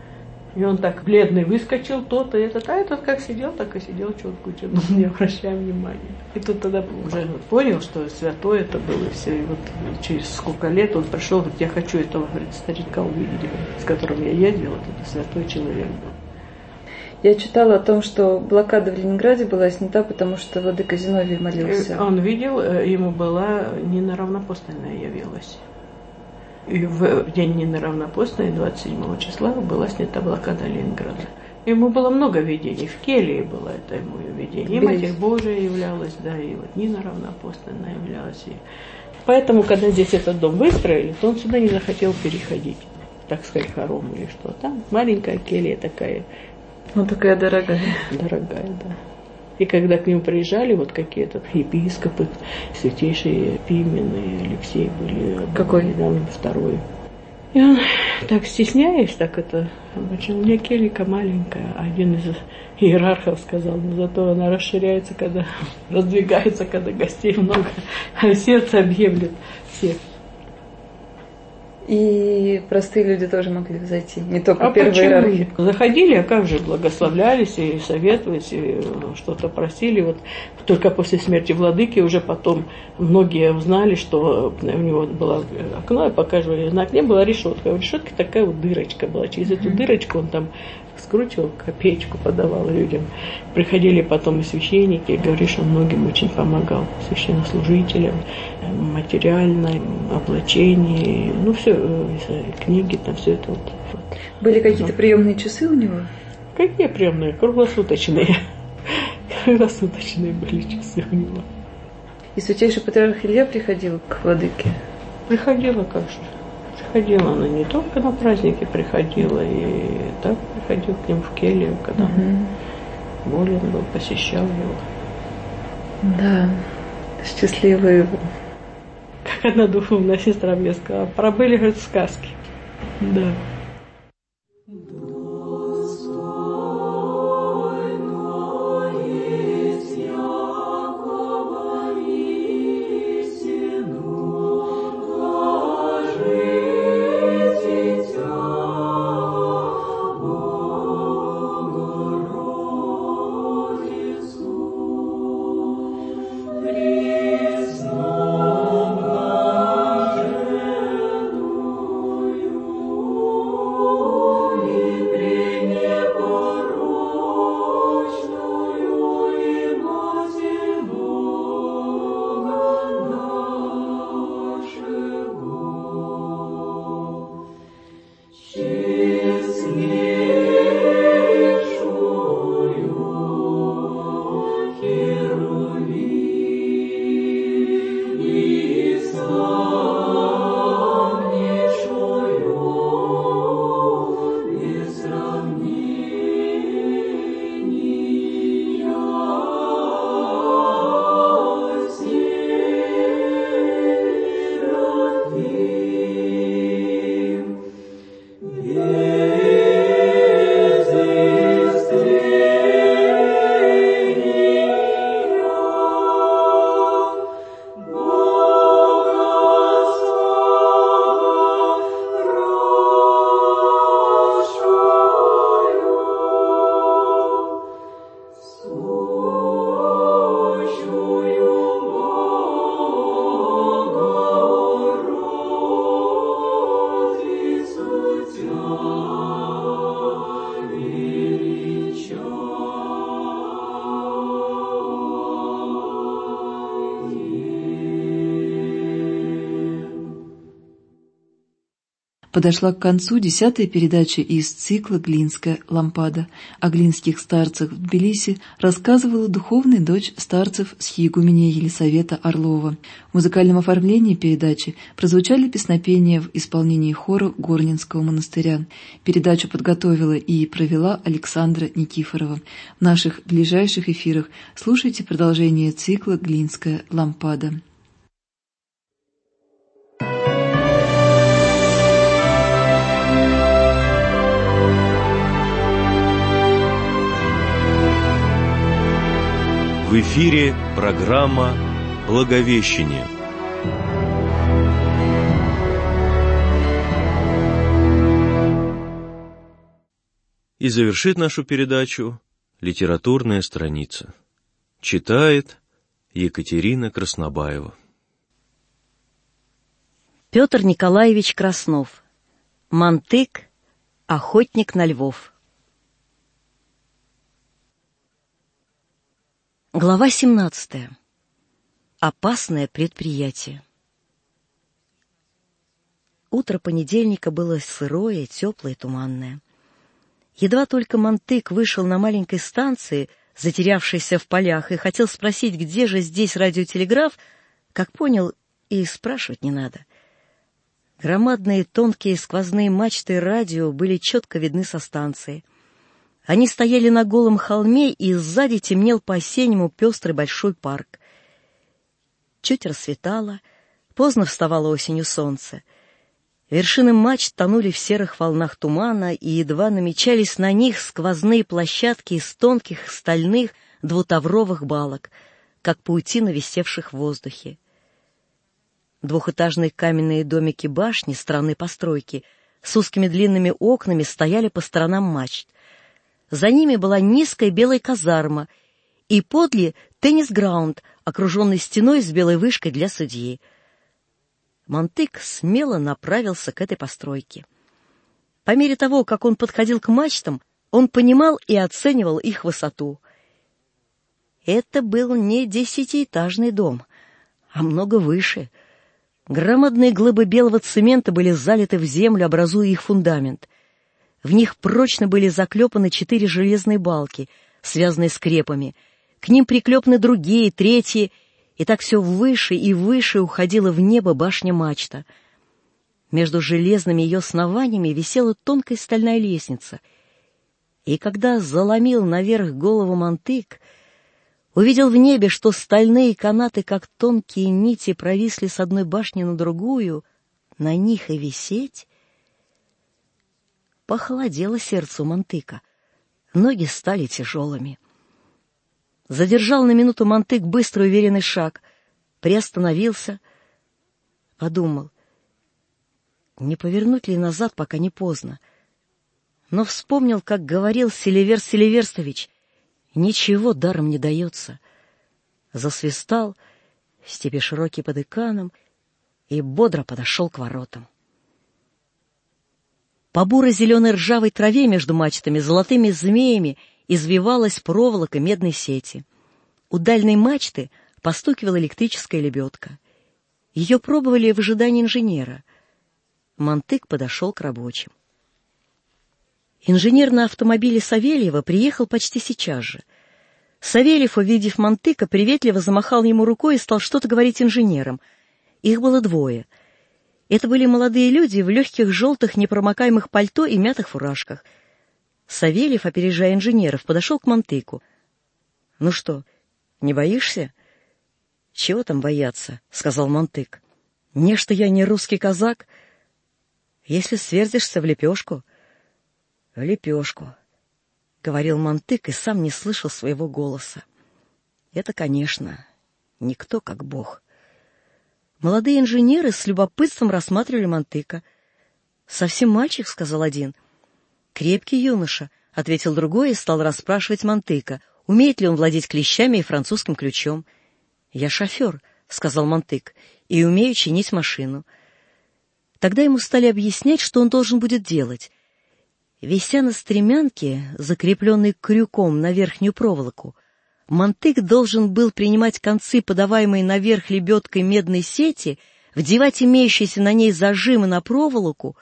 S10: И он так бледный выскочил, тот и этот. А этот как сидел, так и сидел, четко тянул, не обращая внимания. И тут тогда уже понял, что святой это было. И все. И вот через сколько лет он пришел, говорит, я хочу этого, говорит, старика увидеть, с которым я ездил. Вот это святой человек был.
S9: Я читала о том, что блокада в Ленинграде была снята, потому что владыка Зиновий молился.
S10: Он видел, ему была Нина Равнопостольная явилась. И в день Нины Равнопостной, двадцать седьмого числа, была снята блокада Ленинграда. Ему было много видений, в келье было это ему видение. И Матерь Божия являлась, да, и вот Нина Равнопостольная являлась. И... Поэтому, когда здесь этот дом выстроили, то он сюда не захотел переходить, так сказать, хором или что. Там маленькая келья такая.
S9: Ну, такая дорогая.
S10: Дорогая, да. И когда к нему приезжали вот какие-то епископы, святейшие Пимен и Алексей были.
S9: Какой?
S10: Были, второй. И он, так стесняясь, так это, у меня келька маленькая. Один из иерархов сказал, но зато она расширяется, когда раздвигается, когда гостей много, а сердце объемлет всех.
S9: И простые люди тоже могли зайти, не только
S10: а
S9: первые иерархи.
S10: Заходили, а как же, благословлялись и советовались, и что-то просили. Вот только после смерти владыки уже потом многие узнали, что у него было окно, я покажу, на окне была решетка. В решетке такая вот дырочка была. Через эту дырочку он там скручивал, копеечку подавал людям. Приходили потом и священники, и говорили, что он многим очень помогал, священнослужителям, материально, облачение, ну все, книги, там все это вот.
S9: Были какие-то приемные часы у него?
S10: Какие приемные? Круглосуточные. Круглосуточные были часы у него.
S9: И святейший патриарх Илья приходил к владыке?
S10: Приходила, как же. Приходила она не только на праздники, приходила и так приходил к ним в келью, когда угу. болен был, посещал его.
S9: Да, счастливый.
S10: Как одна духовная сестра мне сказала, пробыли, говорит, в сказке. Да.
S11: Thank you.
S8: Подошла к концу десятая передача из цикла «Глинская лампада». О глинских старцах в Тбилиси рассказывала духовная дочь старцев схиегуменья Елисавета Орлова. В музыкальном оформлении передачи прозвучали песнопения в исполнении хора Горнинского монастыря. Передачу подготовила и провела Александра Никифорова. В наших ближайших эфирах слушайте продолжение цикла «Глинская лампада».
S5: В эфире программа «Благовещение». И завершит нашу передачу литературная страница. Читает Екатерина Краснобаева.
S13: Петр Николаевич Краснов. Мантык. Охотник на львов. Глава семнадцатая. Опасное предприятие. Утро понедельника было сырое, теплое, туманное. Едва только Мантык вышел на маленькой станции, затерявшейся в полях, и хотел спросить, где же здесь радиотелеграф, как понял, и спрашивать не надо. Громадные тонкие сквозные мачты радио были четко видны со станции. Они стояли на голом холме, и сзади темнел по-осеннему пестрый большой парк. Чуть рассветало, поздно вставало осенью солнце. Вершины мачт тонули в серых волнах тумана, и едва намечались на них сквозные площадки из тонких стальных двутавровых балок, как паутина висевших в воздухе. Двухэтажные каменные домики башни странной постройки с узкими длинными окнами стояли по сторонам мачт. За ними была низкая белая казарма, и подле теннис-граунд, окруженный стеной с белой вышкой для судьи. Мантык смело направился к этой постройке. По мере того, как он подходил к мачтам, он понимал и оценивал их высоту. Это был не десятиэтажный дом, а много выше. Громадные глыбы белого цемента были залиты в землю, образуя их фундамент. В них прочно были заклепаны четыре железные балки, связанные скрепами. К ним приклепаны другие, третьи, и так все выше и выше уходила в небо башня-мачта. Между железными ее основаниями висела тонкая стальная лестница. И когда заломил наверх голову Мантык, увидел в небе, что стальные канаты, как тонкие нити, провисли с одной башни на другую, на них и висеть. Похолодело сердце у Мантыка, ноги стали тяжелыми. Задержал на минуту Мантык быстрый уверенный шаг, приостановился, подумал, не повернуть ли назад, пока не поздно. Но вспомнил, как говорил Селиверс Селиверстович, ничего даром не дается. Засвистал, в степи широкий под иканом, и бодро подошел к воротам. По буро-зеленой ржавой траве между мачтами золотыми змеями извивалась проволока медной сети. У дальней мачты постукивала электрическая лебедка. Ее пробовали в ожидании инженера. Мантык подошел к рабочим. Инженер на автомобиле Савельева приехал почти сейчас же. Савельев, увидев Мантыка, приветливо замахал ему рукой и стал что-то говорить инженерам. Их было двое. Это были молодые люди в легких желтых непромокаемых пальто и мятых фуражках. Савельев, опережая инженеров, подошел к Мантыку. — Ну что, не боишься? — Чего там бояться? — сказал Мантык. — Нечто я не русский казак. Если сверзишься в лепешку... — В лепешку, — говорил Мантык и сам не слышал своего голоса. Это, конечно, никто как Бог. Молодые инженеры с любопытством рассматривали Мантыка. — Совсем мальчик, — сказал один. — Крепкий юноша, — ответил другой и стал расспрашивать Мантыка, умеет ли он владеть клещами и французским ключом. — Я шофер, — сказал Мантык, — и умею чинить машину. Тогда ему стали объяснять, что он должен будет делать. Вися на стремянке, закрепленной крюком на верхнюю проволоку, Мантык должен был принимать концы подаваемой наверх лебедкой медной сети, вдевать имеющиеся на ней зажимы на проволоку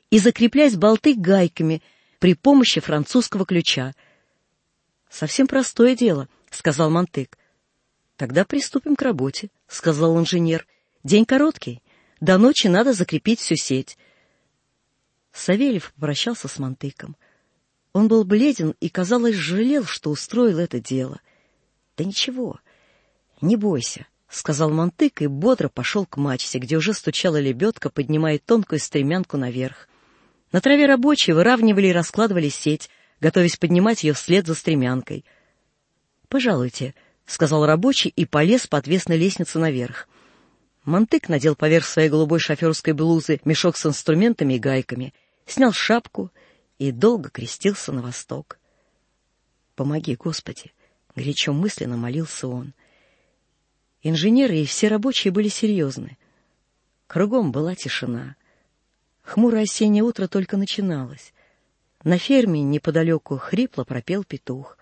S13: и закреплять болты гайками при помощи французского ключа. «Совсем простое дело», — сказал Монтык. «Тогда приступим к работе», — сказал инженер. «День короткий. До ночи надо закрепить всю сеть». Савельев попрощался с Монтыком. Он был бледен и, казалось, жалел, что устроил это дело. «Да ничего, не бойся», — сказал Монтык и бодро пошел к мачте, где уже стучала лебедка, поднимая тонкую стремянку наверх. На траве рабочие выравнивали и раскладывали сеть, готовясь поднимать ее вслед за стремянкой. «Пожалуйте», — сказал рабочий и полез по отвесной лестнице наверх. Монтык надел поверх своей голубой шоферской блузы мешок с инструментами и гайками, снял шапку и долго крестился на восток. «Помоги, Господи!» — горячо мысленно молился он. Инженеры и все рабочие были серьезны. Кругом была тишина. Хмурое осеннее утро только начиналось. На ферме неподалеку хрипло пропел петух.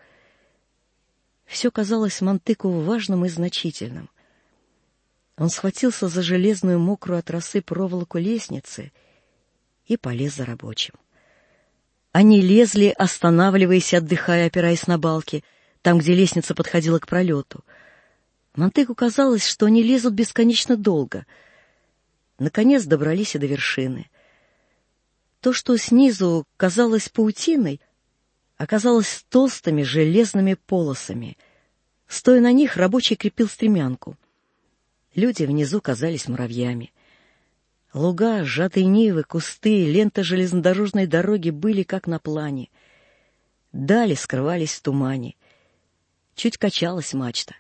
S13: Все казалось Монтыку важным и значительным. Он схватился за железную мокрую от росы проволоку лестницы и полез за рабочим. Они лезли, останавливаясь, отдыхая, опираясь на балки, там, где лестница подходила к пролету. Монтыку казалось, что они лезут бесконечно долго. Наконец добрались и до вершины. То, что снизу казалось паутиной, оказалось толстыми железными полосами. Стоя на них, рабочий крепил стремянку. Люди внизу казались муравьями. Луга, сжатые нивы, кусты, лента железнодорожной дороги были как на плане. Дали скрывались в тумане. Чуть качалась мачта.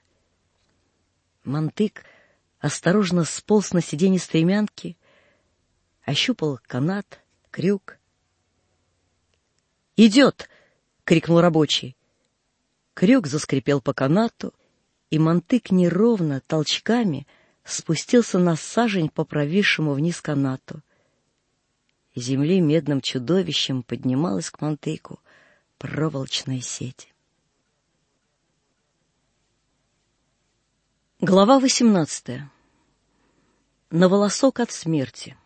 S13: Монтык осторожно сполз на сиденье стремянки, ощупал канат, крюк. «Идет!» — крикнул рабочий. Крюк заскрипел по канату, и Монтык неровно, толчками спустился на сажень по провисшему вниз канату. Из земли медным чудовищем поднималась к Монтыку проволочная сеть. Глава восемнадцатая. На волосок от смерти.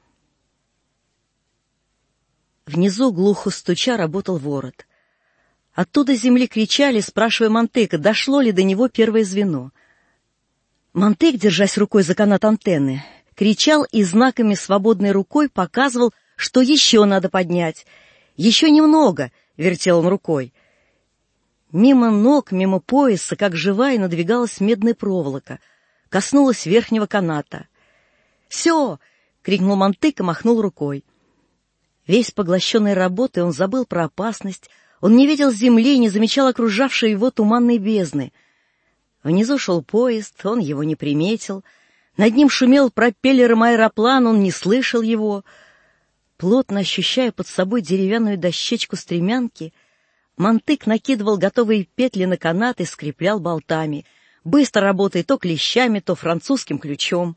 S13: Внизу, глухо стуча, работал ворот. Оттуда с земли кричали, спрашивая Монтыка, дошло ли до него первое звено. Монтык, держась рукой за канат антенны, кричал и знаками свободной рукой показывал, что еще надо поднять. «Еще немного!» — вертел он рукой. Мимо ног, мимо пояса, как живая, надвигалась медная проволока, коснулась верхнего каната. «Все!» — крикнул Монтык и махнул рукой. Весь поглощенный работой, он забыл про опасность, он не видел земли, не замечал окружавшей его туманной бездны. Внизу шел поезд, он его не приметил. Над ним шумел пропеллером аэроплан, он не слышал его. Плотно ощущая под собой деревянную дощечку стремянки, Монтык накидывал готовые петли на канат и скреплял болтами, быстро работая то клещами, то французским ключом.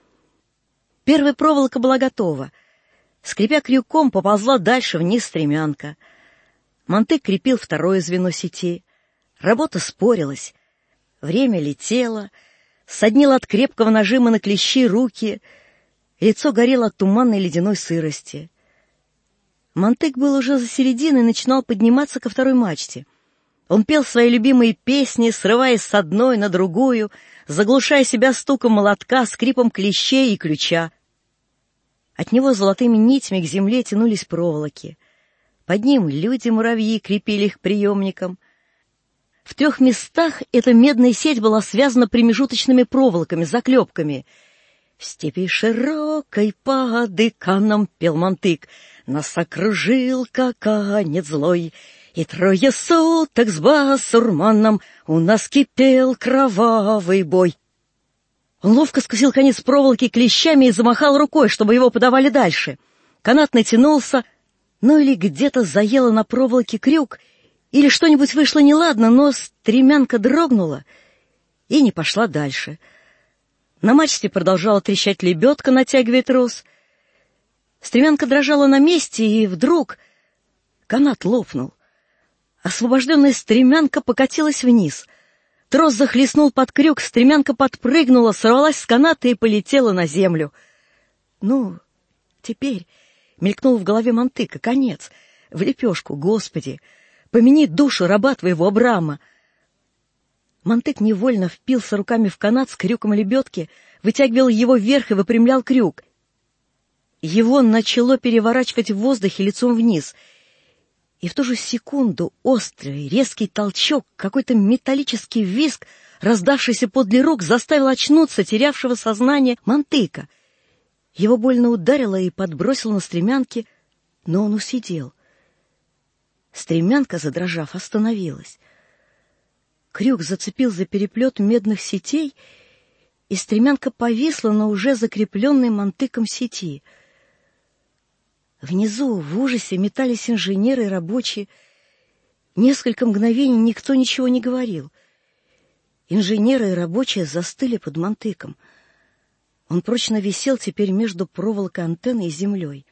S13: Первая проволока была готова. Скрипя крюком, поползла дальше вниз стремянка. Монтык крепил второе звено сети. Работа спорилась. Время летело, соднило от крепкого нажима на клещи руки, лицо горело от туманной ледяной сырости. Монтык был уже за серединой и начинал подниматься ко второй мачте. Он пел свои любимые песни, срываясь с одной на другую, заглушая себя стуком молотка, скрипом клещей и ключа. От него золотыми нитями к земле тянулись проволоки. Под ним люди-муравьи крепили их к приемникам. В трех местах эта медная сеть была связана промежуточными проволоками, заклепками. «В степи широкой под дыканом», — пел Монтык, — «нас окружил каканец злой, и трое суток с басурманом у нас кипел кровавый бой». Он ловко скусил конец проволоки клещами и замахал рукой, чтобы его подавали дальше. Канат натянулся, но или где-то заело на проволоке крюк, или что-нибудь вышло неладно, но стремянка дрогнула и не пошла дальше. На мачте продолжала трещать лебедка, натягивая трос. Стремянка дрожала на месте, и вдруг канат лопнул. Освобожденная стремянка покатилась вниз. Трос захлестнул под крюк, стремянка подпрыгнула, сорвалась с каната и полетела на землю. «Ну, теперь, Мелькнул в голове Монтыка. Конец. В лепешку. Господи, помяни душу раба твоего Абрама. Монтык невольно впился руками в канат с крюком лебедки, вытягивал его вверх и выпрямлял крюк. Его начало переворачивать в воздухе лицом вниз. И в ту же секунду острый, резкий толчок, какой-то металлический визг, раздавшийся подле рук, заставил очнуться терявшего сознание Монтыка. Его больно ударило и подбросило на стремянки, но он усидел. Стремянка, задрожав, остановилась. Крюк зацепил за переплет медных сетей, и стремянка повисла на уже закрепленной Монтыком сети. Внизу в ужасе метались инженеры и рабочие. Несколько мгновений никто ничего не говорил. Инженеры и рабочие застыли под Монтыком. Он прочно висел теперь между проволокой антенны и землей.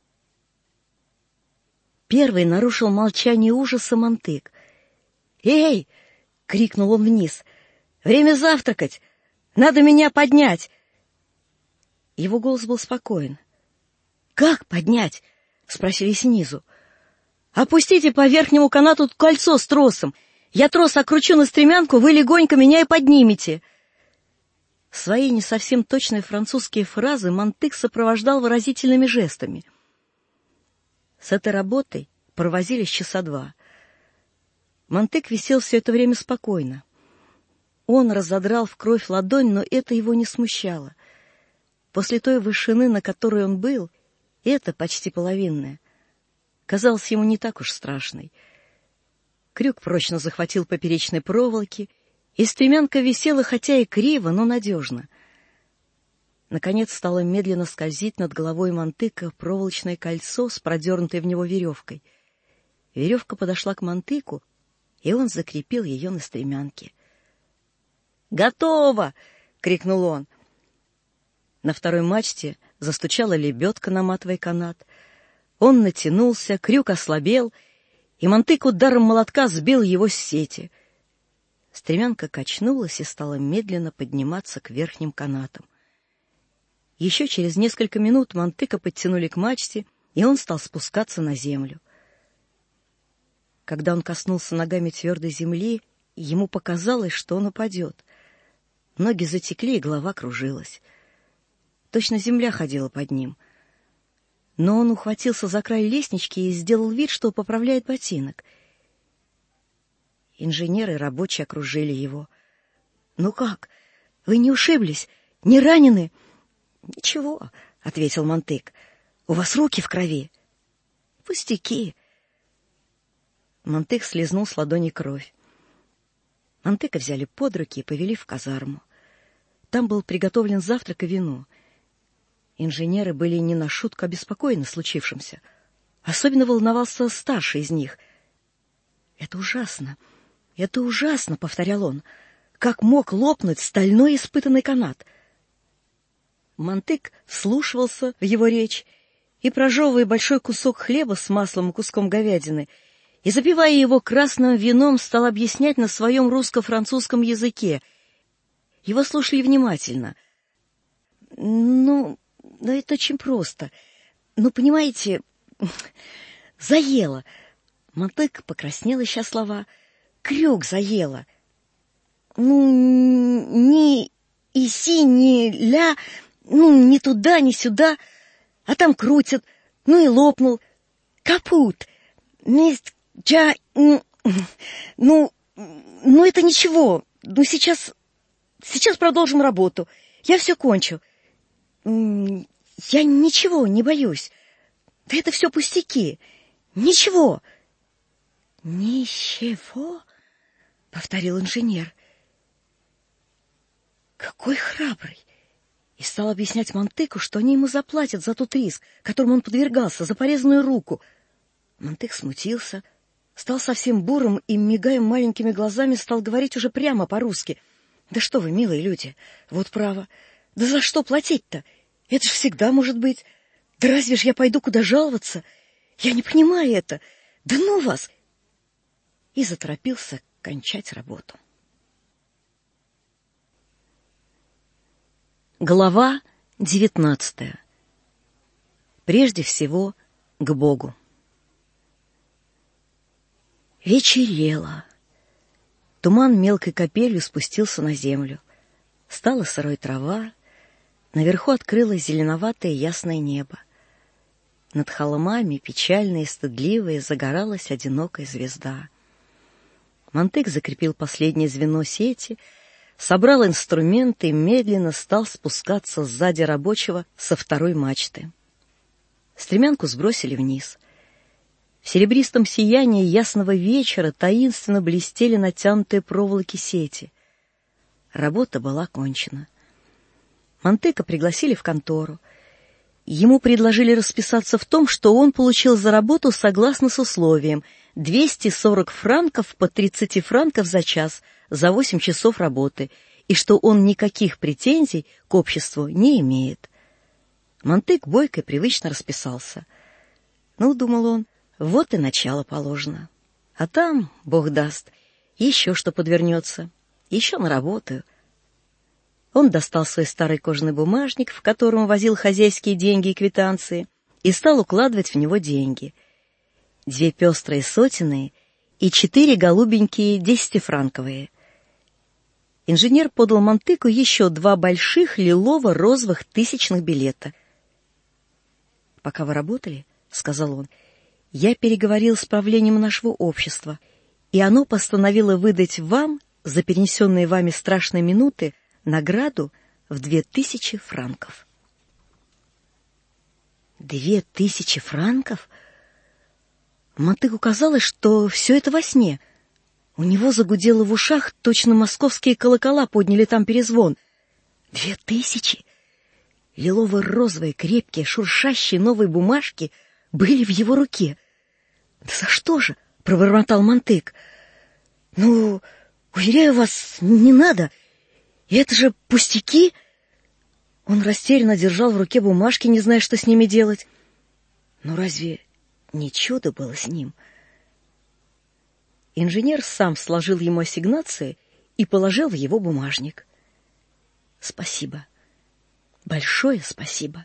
S13: Первый нарушил молчание ужаса Монтык. «Эй!» — крикнул он вниз. «Время завтракать! Надо меня поднять!» Его голос был спокоен. «Как поднять?» — спросили снизу. «Опустите по верхнему канату кольцо с тросом. Я трос окручу на стремянку, вы легонько меня и поднимете». Свои не совсем точные французские фразы Монтык сопровождал выразительными жестами. С этой работой провозились часа два. Монтык висел все это время спокойно. Он разодрал в кровь ладонь, но это его не смущало. После той вышины, на которой он был, это почти половинная, казалось ему не так уж страшной. Крюк прочно захватил поперечной проволоки, и стремянка висела хотя и криво, но надежно. Наконец стало медленно скользить над головой Монтыка проволочное кольцо с продернутой в него веревкой. Веревка подошла к Монтыку, и он закрепил ее на стремянке. «Готово!» — крикнул он. На второй мачте застучала лебедка, наматывая канат. Он натянулся, крюк ослабел, и Монтык ударом молотка сбил его с сети. Стремянка качнулась и стала медленно подниматься к верхним канатам. Еще через несколько минут Монтыка подтянули к мачте, и он стал спускаться на землю. Когда он коснулся ногами твердой земли, ему показалось, что он упадет. Ноги затекли, и голова кружилась. Точно земля ходила под ним. Но он ухватился за край лестнички и сделал вид, что поправляет ботинок. Инженеры и рабочие окружили его. — Ну как? Вы не ушиблись? Не ранены? — Ничего, — ответил Монтык. — У вас руки в крови. — Пустяки. Монтык слезнул с ладони кровь. Монтыка взяли под руки и повели в казарму. Там был приготовлен завтрак и вино. Инженеры были не на шутку обеспокоены случившимся. Особенно волновался старший из них. — Это ужасно, это ужасно, — повторял он. — Как мог лопнуть стальной испытанный канат? Монтык вслушивался в его речь и, прожевывая большой кусок хлеба с маслом и куском говядины, и, запивая его красным вином, стал объяснять на своем русско-французском языке. Его слушали внимательно. — Ну, ну, это очень просто. Ну, понимаете, заело. Монтык покраснел, ища слова. Крюк заело. Ну, ни иси, ни ля, ну, ни туда, ни сюда. А там крутят. Ну и лопнул. Капут. Месть, джа, ну, ну, ну, это ничего. Ну, сейчас, сейчас продолжим работу. Я все кончу. Я ничего не боюсь. Да это все пустяки. Ничего. Ничего, повторил инженер. Какой храбрый. И стал объяснять Монтыку, что они ему заплатят за тот риск, которому он подвергался, за порезанную руку. Монтык смутился, стал совсем бурым и, мигая маленькими глазами, стал говорить уже прямо по-русски. Да что вы, милые люди, вот право. Да за что платить-то? Это ж всегда может быть. Да разве ж я пойду куда жаловаться? Я не понимаю это. Да ну вас! И заторопился кончать работу. Глава девятнадцатая. Прежде всего, к Богу. Вечерело. Туман мелкой капелью спустился на землю. Стала сырой трава, наверху открылось зеленоватое ясное небо. Над холмами, печальная и стыдливая, загоралась одинокая звезда. Монтык закрепил последнее звено сети, собрал инструменты и медленно стал спускаться сзади рабочего со второй мачты. Стремянку сбросили вниз. В серебристом сиянии ясного вечера таинственно блестели натянутые проволоки сети. Работа была кончена. Монтыка пригласили в контору. Ему предложили расписаться в том, что он получил за работу согласно с условием двести сорок франков по тридцать франков за час за восемь часов работы, и что он никаких претензий к обществу не имеет. Монтык бойко и привычно расписался. Ну, думал он, вот и начало положено. А там, Бог даст, еще что подвернется, еще наработаю. Он достал свой старый кожаный бумажник, в котором возил хозяйские деньги и квитанции, и стал укладывать в него деньги. Две пестрые сотенные и четыре голубенькие десятифранковые. Инженер подал Монтыку еще два больших лилово-розовых тысячных билета. «Пока вы работали, — сказал он, — я переговорил с правлением нашего общества, и оно постановило выдать вам за перенесенные вами страшные минуты награду в две тысячи франков». Две тысячи франков? Монтыку казалось, что все это во сне. У него загудело в ушах, точно московские колокола подняли там перезвон. Две тысячи? Лилово-розовые, крепкие, шуршащие новые бумажки были в его руке. «Да за что же?» — пробормотал Монтык. «Ну, уверяю вас, не надо. Это же пустяки!» Он растерянно держал в руке бумажки, не зная, что с ними делать. Но разве не чудо было с ним? Инженер сам сложил ему ассигнации и положил в его бумажник. «Спасибо. Большое спасибо».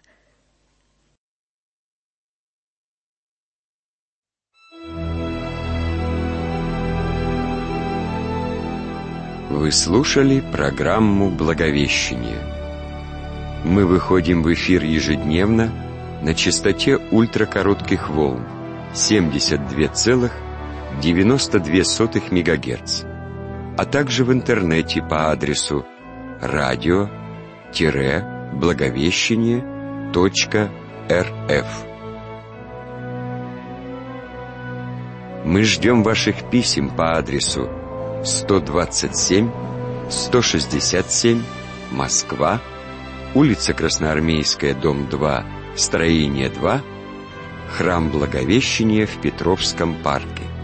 S2: Вы слушали программу «Благовещение». Мы выходим в эфир ежедневно на частоте ультракоротких волн семьдесят два целых девяносто две сотых мегагерц, а также в интернете по адресу радио-благовещение точка рф. Мы ждем ваших писем по адресу сто двадцать семь сто шестьдесят семь, Москва, улица Красноармейская, дом два, строение два, храм Благовещения в Петровском парке.